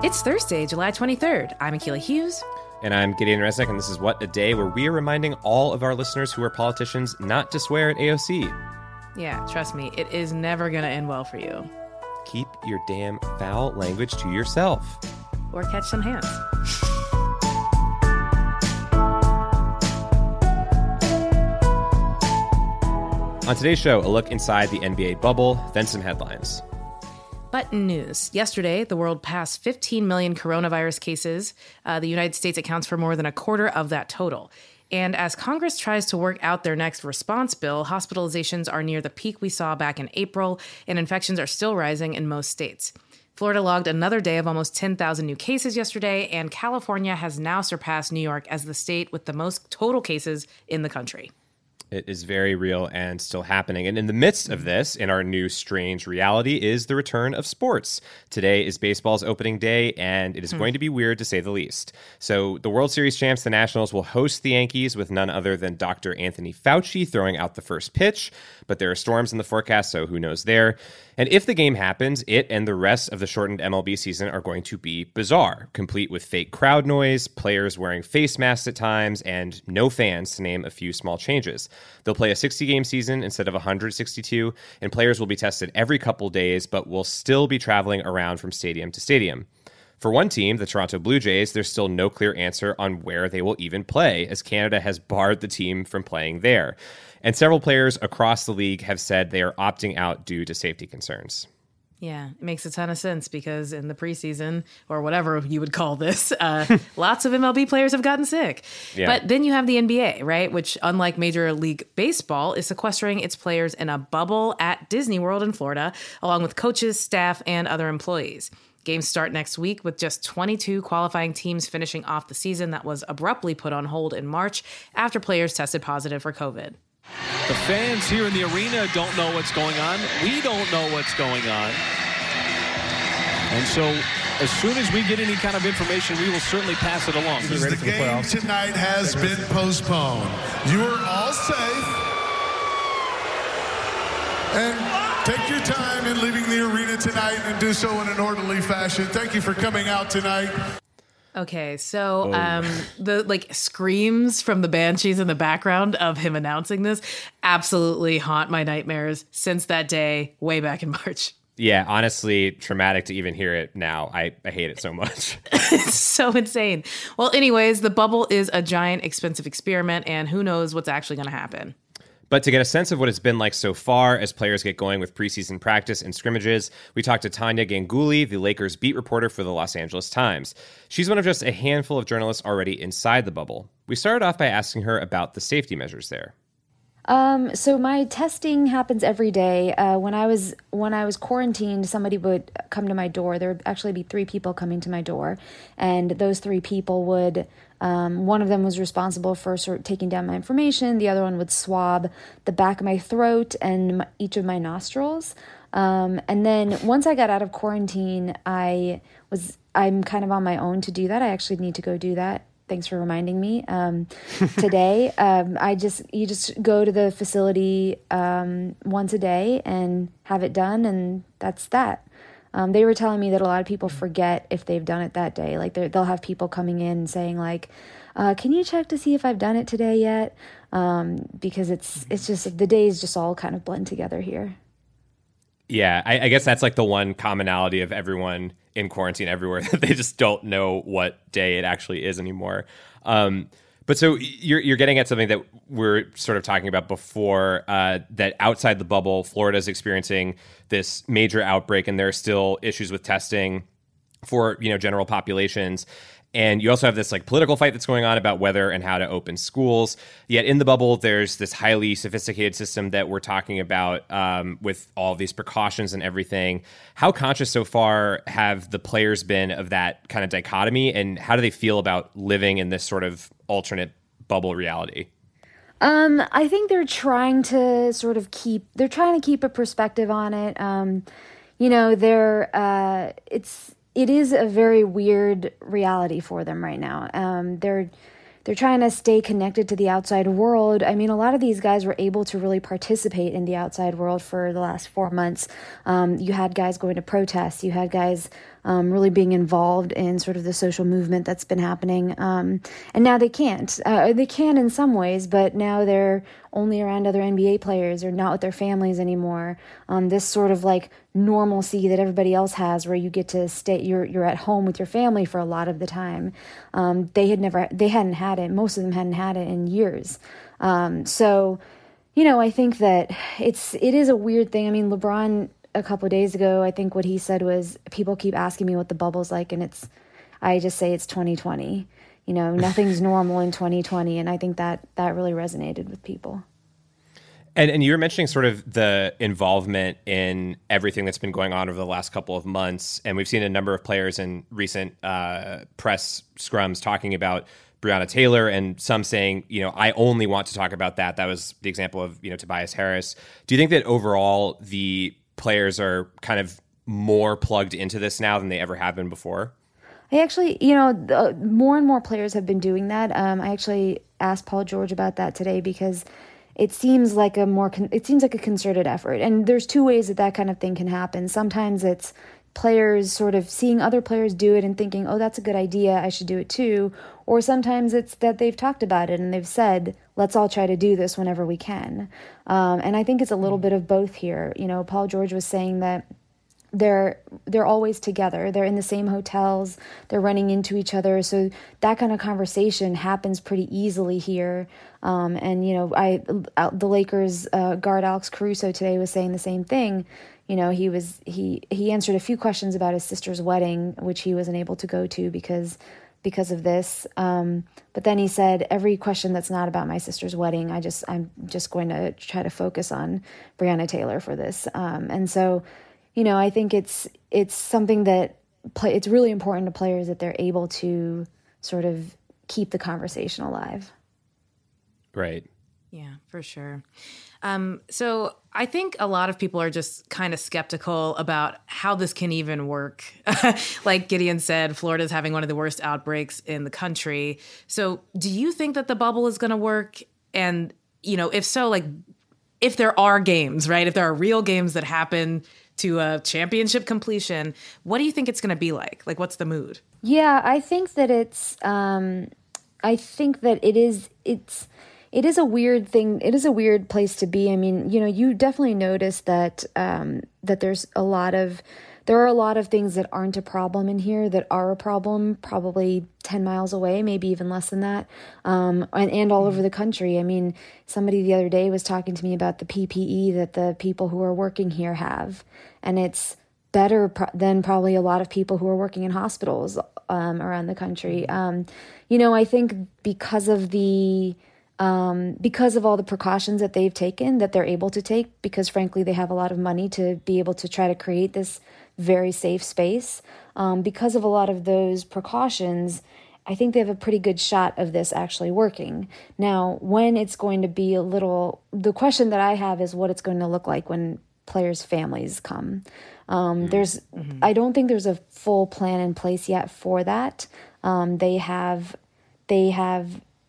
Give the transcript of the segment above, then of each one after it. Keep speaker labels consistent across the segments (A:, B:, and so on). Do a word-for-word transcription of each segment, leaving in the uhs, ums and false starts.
A: It's Thursday, July twenty-third. I'm Akila Hughes.
B: And I'm Gideon Resnick, and this is What a Day, where we are reminding all of our listeners who are politicians not to swear at A O C.
A: Yeah, trust me, it is never going to end well for you.
B: Keep your damn foul language to yourself.
A: Or catch some hands.
B: On today's show, a look inside the N B A bubble, then some headlines.
A: But in news, yesterday, the world passed fifteen million coronavirus cases. Uh, the United States accounts for more than a quarter of that total. And as Congress tries to work out their next response bill, hospitalizations are near the peak we saw back in April, and infections are still rising in most states. Florida logged another day of almost ten thousand new cases yesterday, and California has now surpassed New York as the state with the most total cases in the country.
B: It is very real and still happening. And in the midst of this, in our new strange reality, is the return of sports. Today is baseball's opening day, and it is hmm. going to be weird to say the least. So the World Series champs, the Nationals, will host the Yankees with none other than Doctor Anthony Fauci throwing out the first pitch. But there are storms in the forecast, so who knows there. And if the game happens, it and the rest of the shortened M L B season are going to be bizarre, complete with fake crowd noise, players wearing face masks at times, and no fans, to name a few small changes. They'll play a sixty-game season instead of one hundred sixty-two, and players will be tested every couple days, but will still be traveling around from stadium to stadium. For one team, the Toronto Blue Jays, there's still no clear answer on where they will even play, as Canada has barred the team from playing there. And several players across the league have said they are opting out due to safety concerns.
A: Yeah, it makes a ton of sense because in the preseason, or whatever you would call this, uh, lots of M L B players have gotten sick. Yeah. But then you have the N B A, right? Which, unlike Major League Baseball, is sequestering its players in a bubble at Disney World in Florida, along with coaches, staff, and other employees. Games start next week with just twenty-two qualifying teams finishing off the season that was abruptly put on hold in March after players tested positive for COVID.
C: The fans here in the arena don't know what's going on. We don't know what's going on. And so as soon as we get any kind of information, we will certainly pass it along.
D: Because the game tonight has been postponed. You are all safe. And take your time in leaving the arena tonight and do so in an orderly fashion. Thank you for coming out tonight.
A: Okay, so um, the like screams from the Banshees in the background of him announcing this absolutely haunt my nightmares since that day way back in March.
B: Yeah, honestly, traumatic to even hear it now. I, I hate it so much.
A: It's so insane. Well, anyways, the bubble is a giant, expensive experiment, and who knows what's actually going to happen.
B: But to get a sense of what it's been like so far as players get going with preseason practice and scrimmages, we talked to Tanya Ganguly, the Lakers beat reporter for the Los Angeles Times. She's one of just a handful of journalists already inside the bubble. We started off by asking her about the safety measures there.
E: Um, so my testing happens every day. Uh, when I was when I was quarantined, somebody would come to my door. There would actually be three people coming to my door, and those three people would. Um, one of them was responsible for sort of taking down my information. The other one would swab the back of my throat and my, each of my nostrils. Um, and then once I got out of quarantine, I was I'm kind of on my own to do that. I actually need to go do that. Thanks for reminding me um, today. um, I just you just go to the facility um, once a day and have it done, and that's that. Um, they were telling me that a lot of people forget if they've done it that day. Like they'll have people coming in and saying like, uh, "Can you check to see if I've done it today yet?" Um, because it's it's just the days just all kind of blend together here.
B: Yeah, I, I guess that's like the one commonality of everyone in quarantine everywhere, that they just don't know what day it actually is anymore. Um, but so you're you're getting at something that we're sort of talking about before, uh, that outside the bubble, Florida is experiencing this major outbreak, and there are still issues with testing for, you know, general populations. And you also have this like political fight that's going on about whether and how to open schools. Yet in the bubble, there's this highly sophisticated system that we're talking about um, with all of these precautions and everything. How conscious so far have the players been of that kind of dichotomy? And how do they feel about living in this sort of alternate bubble reality?
E: Um, I think they're trying to sort of keep, they're trying to keep a perspective on it. Um, you know, they're, uh, it's, It is a very weird reality for them right now. Um, they're they're trying to stay connected to the outside world. I mean, a lot of these guys were able to really participate in the outside world for the last four months. Um, you had guys going to protests. You had guys um, really being involved in sort of the social movement that's been happening. Um, and now they can't. Uh, they can in some ways, but now they're only around other N B A players or not with their families anymore. Um, this sort of like normalcy that everybody else has, where you get to stay, you're you're at home with your family for a lot of the time. Um, they had never, they hadn't had it. Most of them hadn't had it in years. Um, so, you know, I think that it's it is a weird thing. I mean, LeBron a couple of days ago, I think what he said was, people keep asking me what the bubble's like, and it's, I just say it's twenty twenty. You know, nothing's normal in twenty twenty, and I think that that really resonated with people.
B: And and you were mentioning sort of the involvement in everything that's been going on over the last couple of months, and we've seen a number of players in recent uh, press scrums talking about Breonna Taylor, and some saying, you know, I only want to talk about that. That was the example of, you know, Tobias Harris. Do you think that overall the players are kind of more plugged into this now than they ever have been before?
E: I actually, you know, the, more and more players have been doing that. Um, I actually asked Paul George about that today, because it seems like a more, con- it seems like a concerted effort. And there's two ways that that kind of thing can happen. Sometimes it's players sort of seeing other players do it and thinking, oh, that's a good idea, I should do it too. Or sometimes it's that they've talked about it and they've said, let's all try to do this whenever we can. Um, and I think it's a little bit of both here. You know, Paul George was saying that they're they're always together. They're in the same hotels. They're running into each other. So that kind of conversation happens pretty easily here. Um, and, you know, I the Lakers uh, guard Alex Caruso today was saying the same thing. You know, he was he he answered a few questions about his sister's wedding, which he wasn't able to go to because because of this. Um, but then he said, every question that's not about my sister's wedding, I just I'm just going to try to focus on Breonna Taylor for this. Um, and so, you know, I think it's it's something that play, it's really important to players that they're able to sort of keep the conversation alive.
B: Right.
A: Yeah, for sure. Um, so I think a lot of people are just kind of skeptical about how this can even work. Like Gideon said, Florida's having one of the worst outbreaks in the country. So do you think that the bubble is going to work? And, you know, if so, like, if there are games, right? If there are real games that happen to a championship completion, what do you think it's going to be like? Like, what's the mood?
E: Yeah, I think that it's, um, I think that it is, it's, It is a weird thing. It is a weird place to be. I mean, you know, you definitely notice that um, that there's a lot of, there are a lot of things that aren't a problem in here that are a problem probably ten miles away, maybe even less than that, um, and, and all over the country. I mean, somebody the other day was talking to me about the P P E that the people who are working here have, and it's better pro- than probably a lot of people who are working in hospitals um, around the country. Um, you know, I think because of the Um, because of all the precautions that they've taken, that they're able to take, because frankly, they have a lot of money to be able to try to create this very safe space. Um, because of a lot of those precautions, I think they have a pretty good shot of this actually working. Now, when it's going to be a little, the question that I have is what it's going to look like when players' families come. Um, mm-hmm. There's, mm-hmm. I don't think there's a full plan in place yet for that. Um, they have, they have,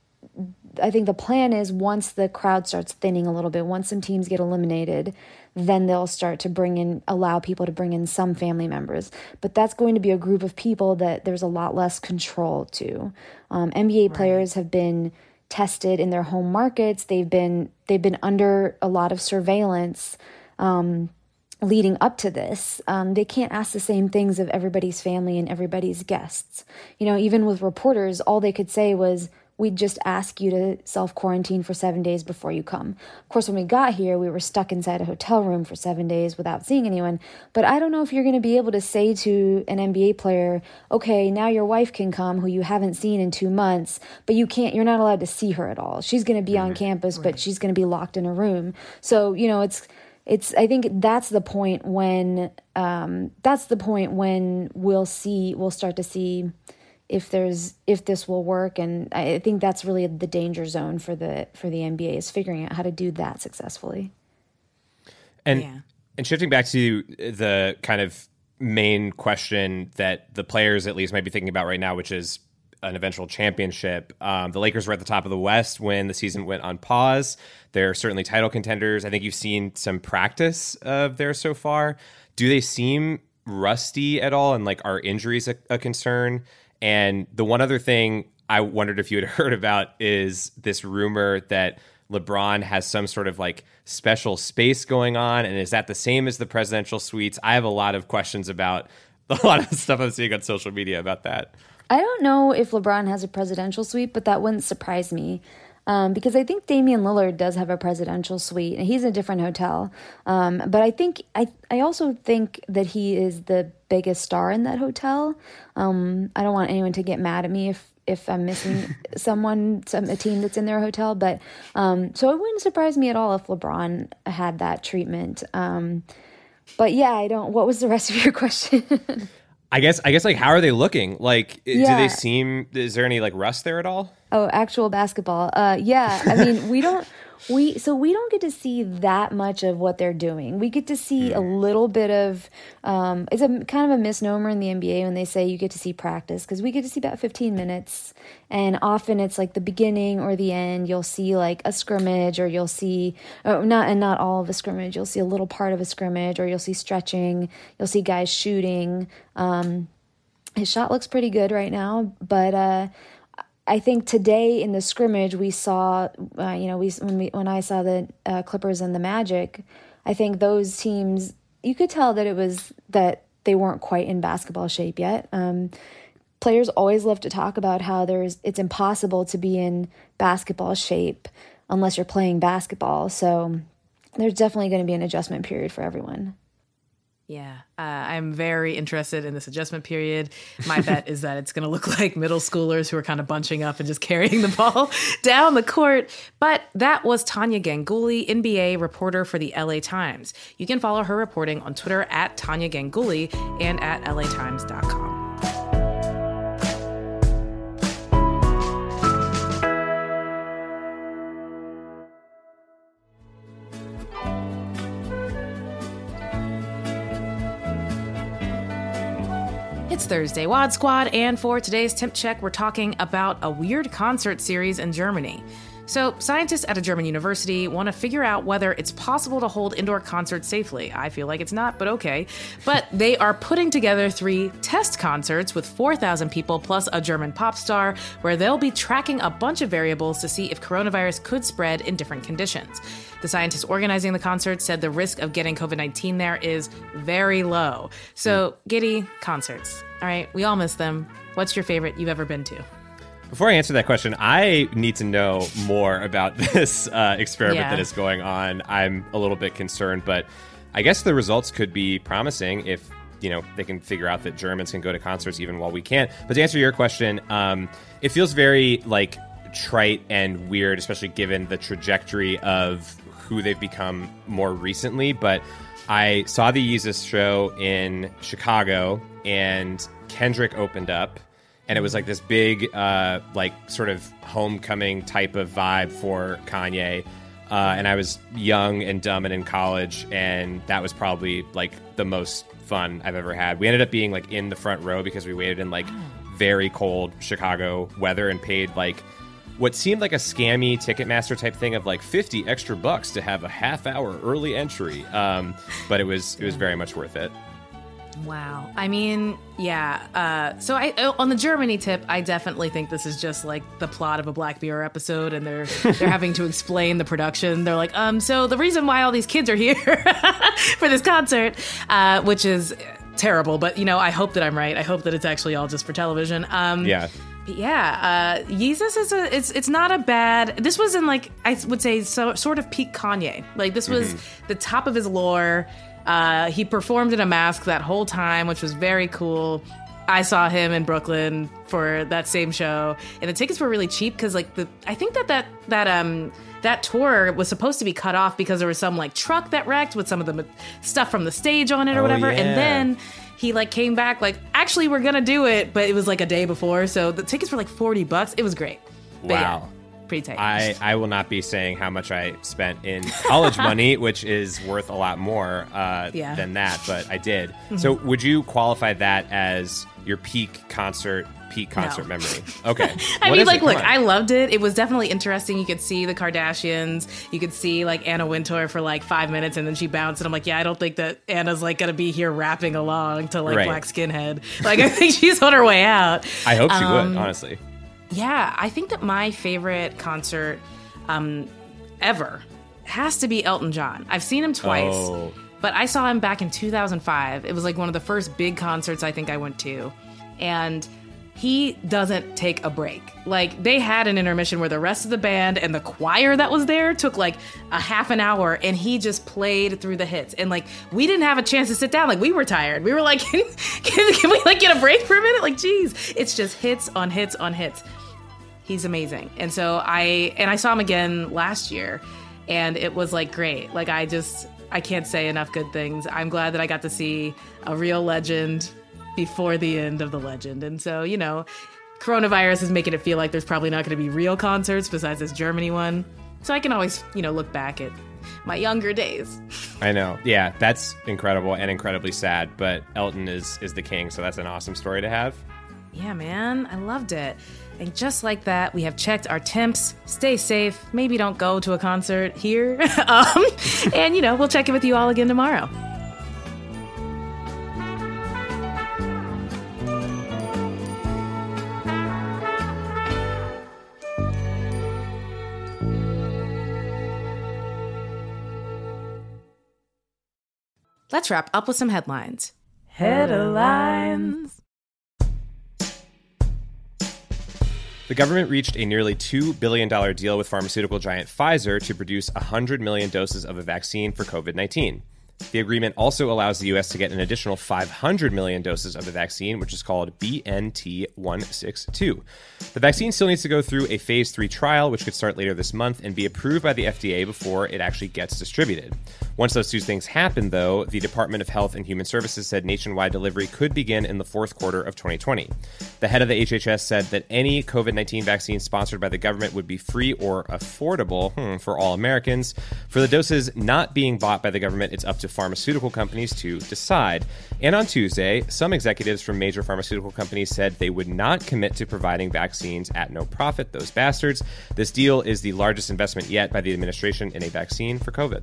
E: I think the plan is once the crowd starts thinning a little bit, once some teams get eliminated, then they'll start to bring in, allow people to bring in some family members. But that's going to be a group of people that there's a lot less control to. Um, N B A right. players have been tested in their home markets. They've been they've been under a lot of surveillance um, leading up to this. Um, they can't ask the same things of everybody's family and everybody's guests. You know, even with reporters, all they could say was, we'd just ask you to self-quarantine for seven days before you come. Of course, when we got here, we were stuck inside a hotel room for seven days without seeing anyone. But I don't know if you're going to be able to say to an N B A player, okay, now your wife can come, who you haven't seen in two months, but you can't, you're not allowed to see her at all. She's going to be mm-hmm. on campus, right. but she's going to be locked in a room. So, you know, it's, it's, I think that's the point when, um, that's the point when we'll see, we'll start to see if there's if this will work. And I think that's really the danger zone for the for the N B A, is figuring out how to do that successfully.
B: And
A: yeah.
B: and shifting back to the kind of main question that the players at least might be thinking about right now, which is an eventual championship. Um, the Lakers were at the top of the West when the season went on pause. They're certainly title contenders. I think you've seen some practice of theirs so far. Do they seem rusty at all? And like, are injuries a, a concern? And the one other thing I wondered if you had heard about is this rumor that LeBron has some sort of like special space going on. And is that the same as the presidential suites? I have a lot of questions about a lot of stuff I'm seeing on social media about that.
E: I don't know if LeBron has a presidential suite, but that wouldn't surprise me. Um, because I think Damian Lillard does have a presidential suite, and he's in a different hotel. Um, but I think I I also think that he is the biggest star in that hotel. Um, I don't want anyone to get mad at me if, if I'm missing someone, some a team that's in their hotel. But um, so it wouldn't surprise me at all if LeBron had that treatment. Um, but yeah, I don't. What was the rest of your question?
B: I guess I guess like how are they looking? Like,
E: Yeah.
B: do they seem? Is there any like rust there at all?
E: Oh, actual basketball. Uh, yeah. I mean, we don't, we, so we don't get to see that much of what they're doing. We get to see a little bit of, um, it's a kind of a misnomer in the N B A when they say you get to see practice, because we get to see about fifteen minutes. And often it's like the beginning or the end. You'll see like a scrimmage, or you'll see, oh, not, and not all of a scrimmage. You'll see a little part of a scrimmage, or you'll see stretching. You'll see guys shooting. Um, his shot looks pretty good right now, but, uh, I think today in the scrimmage we saw, uh, you know, we when we when I saw the uh, Clippers and the Magic, I think those teams, you could tell that it was that they weren't quite in basketball shape yet. Um, players always love to talk about how there's it's impossible to be in basketball shape unless you're playing basketball. So there's definitely going to be an adjustment period for everyone.
A: Yeah, uh, I'm very interested in this adjustment period. My bet is that it's going to look like middle schoolers who are kind of bunching up and just carrying the ball down the court. But that was Tanya Ganguly, N B A reporter for the L A Times. You can follow her reporting on Twitter at Tanya Ganguly and at L A Times dot com. It's Thursday, Wad Squad, and for today's Temp Check, we're talking about a weird concert series in Germany. So, scientists at a German university want to figure out whether it's possible to hold indoor concerts safely. I feel like it's not, but okay. But they are putting together three test concerts with four thousand people plus a German pop star, where they'll be tracking a bunch of variables to see if coronavirus could spread in different conditions. The scientists organizing the concert said the risk of getting covid nineteen there is very low. So, Giddy, concerts. All right, we all miss them. What's your favorite you've ever been to?
B: Before I answer that question, I need to know more about this uh, experiment
A: Yeah.
B: that is going on. I'm a little bit concerned, but I guess the results could be promising if, you know, they can figure out that Germans can go to concerts even while we can't. But to answer your question, um, it feels very like trite and weird, especially given the trajectory of who they've become more recently. But I saw the Yeezus show in Chicago, and Kendrick opened up. And it was like this big, uh, like sort of homecoming type of vibe for Kanye. Uh, and I was young and dumb and in college, and that was probably like the most fun I've ever had. We ended up being like in the front row because we waited in like very cold Chicago weather and paid like what seemed like a scammy Ticketmaster type thing of like fifty extra bucks to have a half hour early entry. Um, but it was it was very much worth it.
A: Wow. I mean, yeah. Uh, so I on the Germany tip, I definitely think this is just like the plot of a Black Mirror episode, and they're they're having to explain the production. They're like, um, so the reason why all these kids are here for this concert, uh, which is terrible. But you know, I hope that I'm right. I hope that it's actually all just for television. Um,
B: Yeah.
A: But yeah, uh, Yeezus is a it's it's not a bad. This was in like I would say so, sort of peak Kanye. Like this was
B: Mm-hmm.
A: the top of his lore. Uh, he performed in a mask that whole time, which was very cool. I saw him in Brooklyn for that same show, and the tickets were really cheap because, like, the I think that that that um that tour was supposed to be cut off because there was some like truck that wrecked with some of the ma- stuff from the stage on it or
B: Oh,
A: whatever,
B: yeah.
A: and then he like came back like, actually, we're gonna do it, but it was like a day before, so the tickets were like forty bucks. It was great. But yeah.
B: Wow.
A: pretty tight.
B: I, I will not be saying how much I spent in college money, which is worth a lot more uh, yeah. than that, but I did. Mm-hmm. So would you qualify that as your peak concert peak concert no. memory? Okay.
A: I
B: what
A: mean, like,
B: Come
A: look,
B: on.
A: I loved it. It was definitely interesting. You could see the Kardashians. You could see, like, Anna Wintour for, like, five minutes, and then she bounced. And I'm like, yeah, I don't think that Anna's, like, going to be here rapping along to, like, right. Black Skinhead. Like, I think she's on her way out.
B: I hope she
A: um,
B: would, honestly.
A: Yeah, I think that my favorite concert um, ever has to be Elton John. I've seen him twice,
B: oh.
A: but I saw him back in two thousand five. It was like one of the first big concerts I think I went to. And he doesn't take a break. Like, they had an intermission where the rest of the band and the choir that was there took like a half an hour, and he just played through the hits. And like, we didn't have a chance to sit down. Like, we were tired. We were like, can, can, can we like get a break for a minute? Like, geez, it's just hits on hits on hits. He's amazing. And so I, and I saw him again last year, and it was like great. Like, I just, I can't say enough good things. I'm glad that I got to see a real legend before the end of the legend. And so, you know, coronavirus is making it feel like there's probably not going to be real concerts besides this Germany one. So I can always, you know, look back at my younger days.
B: I know. Yeah, that's incredible and incredibly sad, but Elton is is the king, so that's an awesome story to have.
A: Yeah, man. I loved it. And just like that, we have checked our temps. Stay safe. Maybe don't go to a concert here. um, and, you know, we'll check in with you all again tomorrow. Let's wrap up with some headlines. Headlines.
B: The government reached a nearly two billion dollars deal with pharmaceutical giant Pfizer to produce one hundred million doses of a vaccine for covid nineteen. The agreement also allows the U S to get an additional five hundred million doses of the vaccine, which is called B N T one sixty-two. The vaccine still needs to go through a phase three trial, which could start later this month and be approved by the F D A before it actually gets distributed. Once those two things happen, though, the Department of Health and Human Services said nationwide delivery could begin in the fourth quarter of twenty twenty. The head of the H H S said that any covid nineteen vaccine sponsored by the government would be free or affordable hmm, for all Americans. For the doses not being bought by the government, it's up to pharmaceutical companies to decide. And on Tuesday, some executives from major pharmaceutical companies said they would not commit to providing vaccines at no profit. Those bastards. This deal is the largest investment yet by the administration in a vaccine for COVID.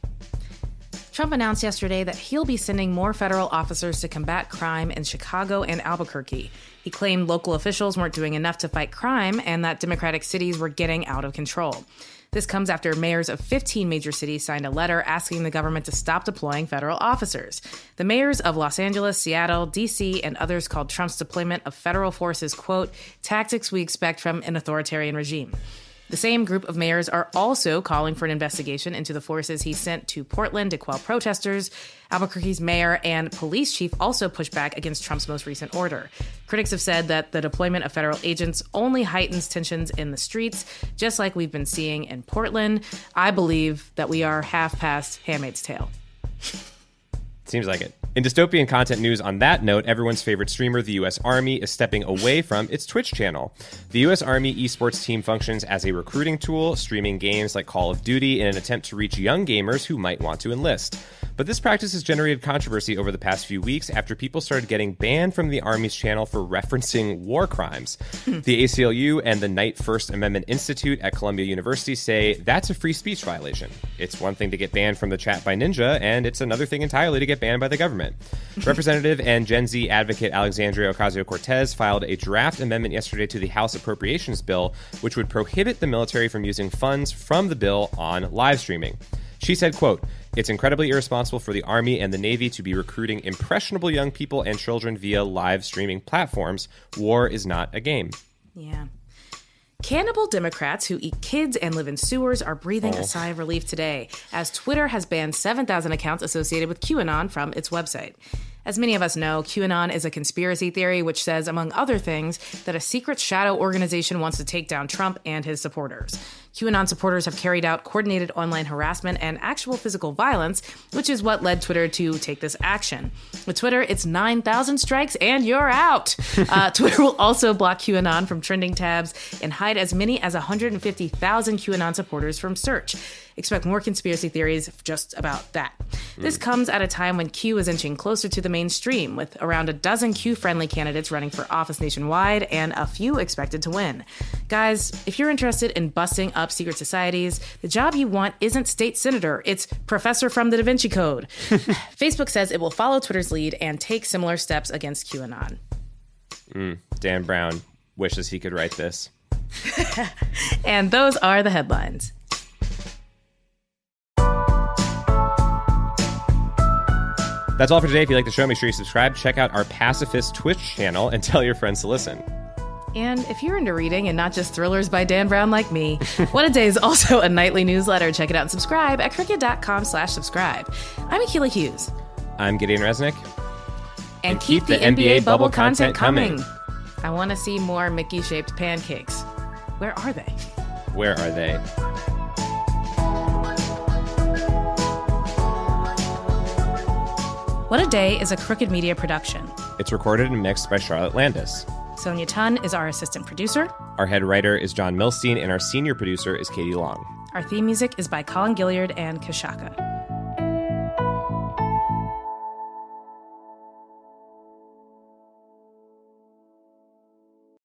A: Trump announced yesterday that he'll be sending more federal officers to combat crime in Chicago and Albuquerque. He claimed local officials weren't doing enough to fight crime and that Democratic cities were getting out of control. This comes after mayors of fifteen major cities signed a letter asking the government to stop deploying federal officers. The mayors of Los Angeles, Seattle, D C, and others called Trump's deployment of federal forces, quote, tactics we expect from an authoritarian regime. The same group of mayors are also calling for an investigation into the forces he sent to Portland to quell protesters. Albuquerque's mayor and police chief also pushed back against Trump's most recent order. Critics have said that the deployment of federal agents only heightens tensions in the streets, just like we've been seeing in Portland. I believe that we are half past Handmaid's Tale.
B: Seems like it. In dystopian content news on that note, everyone's favorite streamer, the U S Army, is stepping away from its Twitch channel. The U S Army esports team functions as a recruiting tool, streaming games like Call of Duty in an attempt to reach young gamers who might want to enlist. But this practice has generated controversy over the past few weeks after people started getting banned from the Army's channel for referencing war crimes. The A C L U and the Knight First Amendment Institute at Columbia University say that's a free speech violation. It's one thing to get banned from the chat by Ninja, and it's another thing entirely to get banned by the government. Representative and Gen Z advocate Alexandria Ocasio-Cortez filed a draft amendment yesterday to the House Appropriations Bill, which would prohibit the military from using funds from the bill on live streaming. She said, quote, it's incredibly irresponsible for the Army and the Navy to be recruiting impressionable young people and children via live streaming platforms. War is not a game.
A: Yeah. Cannibal Democrats who eat kids and live in sewers are breathing oh. a sigh of relief today, as Twitter has banned seven thousand accounts associated with QAnon from its website. As many of us know, QAnon is a conspiracy theory which says, among other things, that a secret shadow organization wants to take down Trump and his supporters. QAnon supporters have carried out coordinated online harassment and actual physical violence, which is what led Twitter to take this action. With Twitter, it's nine thousand strikes and you're out. Uh, Twitter will also block QAnon from trending tabs and hide as many as one hundred fifty thousand QAnon supporters from search. Expect more conspiracy theories just about that. Mm. This comes at a time when Q is inching closer to the mainstream, with around a dozen Q-friendly candidates running for office nationwide and a few expected to win. Guys, if you're interested in busting up secret societies, the job you want isn't state senator, it's professor from the Da Vinci Code. Facebook says it will follow Twitter's lead and take similar steps against QAnon.
B: Mm, Dan Brown wishes he could write this.
A: And those are the headlines.
B: That's all for today. If you like the show, make sure you subscribe, check out our Pacifist Twitch channel, and tell your friends to listen.
A: And if you're into reading and not just thrillers by Dan Brown like me, What a Day is also a nightly newsletter. Check it out and subscribe at crooked.com slash subscribe. I'm Akilah Hughes.
B: I'm Gideon Resnick.
A: And, and keep, keep the, the N B A, N B A bubble content coming. coming. I want to see more Mickey-shaped pancakes. Where are they?
B: Where are they?
A: What a Day is a Crooked Media production.
B: It's recorded and mixed by Charlotte Landis.
A: Sonia Tun is our assistant producer.
B: Our head writer is John Milstein, and our senior producer is Katie Long.
A: Our theme music is by Colin Gilliard and Kashaka.